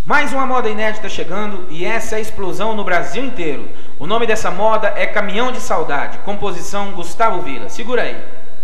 Mais uma moda inédita chegando e essa é a explosão no Brasil inteiro. O nome dessa moda é Caminhão de Saudade, composição Gustavo Villa. Segura aí.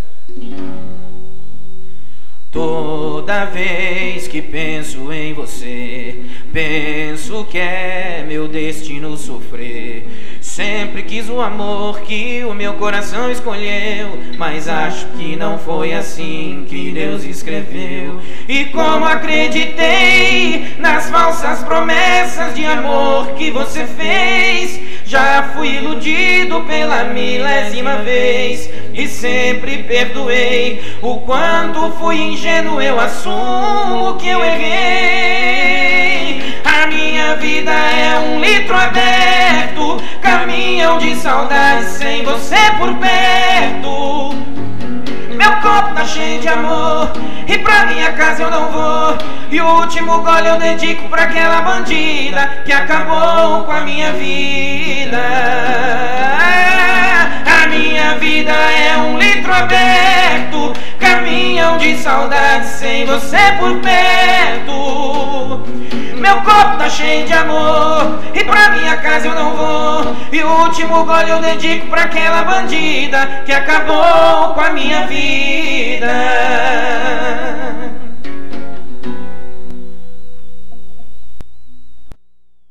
Toda vez que penso em você, penso que é meu destino sofrer. Sempre quis o amor que o meu coração escolheu, mas acho que não foi assim que Deus escreveu. E como acreditei nas falsas promessas de amor que você fez, já fui iludido pela milésima vez e sempre perdoei. O quanto fui ingênuo, eu assumo que eu errei. A minha vida é um litro aberto, caminhão de saudade sem você por perto. Meu copo tá cheio de amor e pra minha casa eu não vou. E o último gole eu dedico pra aquela bandida que acabou com a minha vida. A minha vida é um litro aberto, caminhão de saudade sem você por perto. Meu copo tá cheio de amor e pra minha casa eu não vou. E o último gole eu dedico pra aquela bandida que acabou com a minha vida.